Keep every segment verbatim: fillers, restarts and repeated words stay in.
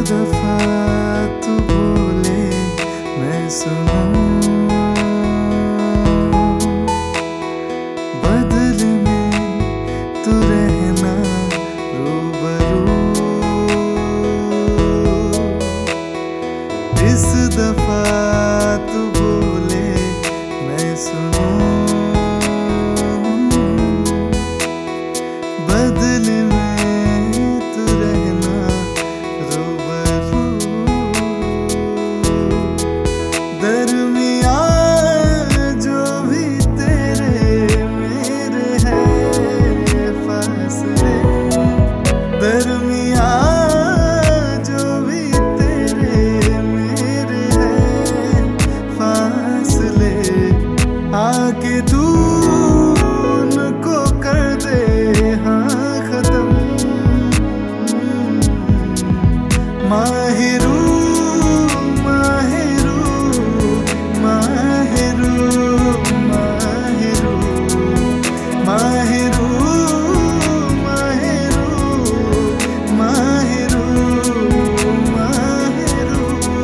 दफा तू बोले मैं सुनूं, बदल में तू रहना रूबरू। इस दफा तू बोले मैं सुनूं, बदल में तू रहना रूबरू। दरमिया जो भी तेरे मेरे हैं फासले, दरमिया जो भी तेरे मेरे हैं फासले, आके तू उनको कर दे हाँ खत्म। माहिरू माहिरू माहिरू माहिरू माहिरू माहिरू माहिरू माहिरू।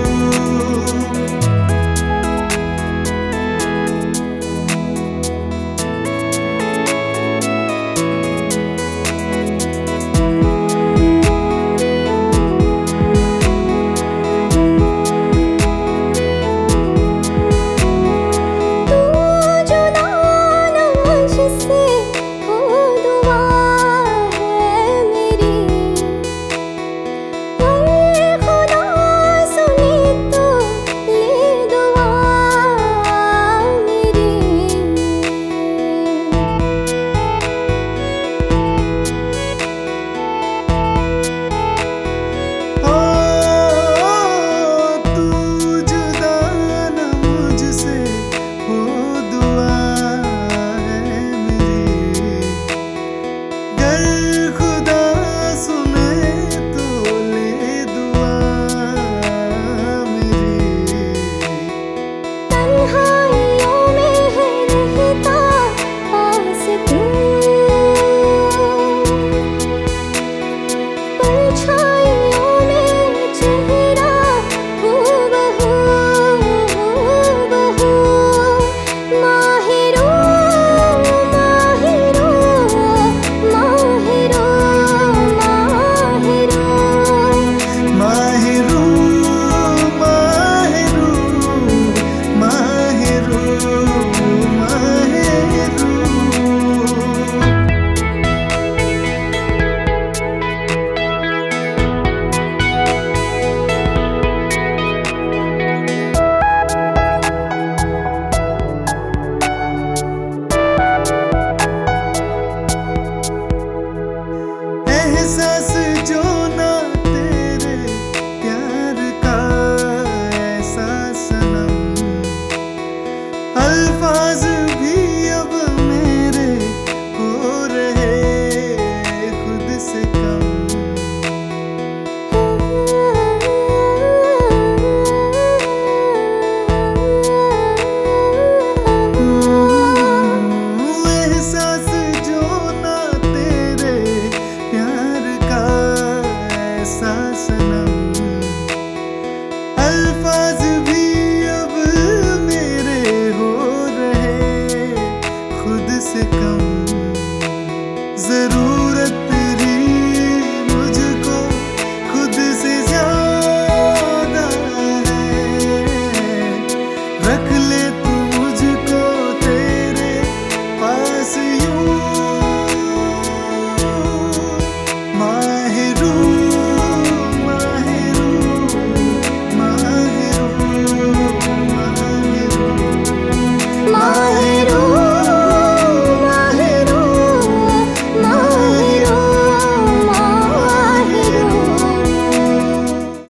एहसास जो ना तेरे प्यार का ऐसा सनम, अल्फाज भी अब मेरे हो रहे खुद से कम। एहसास जो ना तेरे प्यार का ऐसा सनम, अल्फाज भी अब मेरे हो रहे खुद से कम। जरूर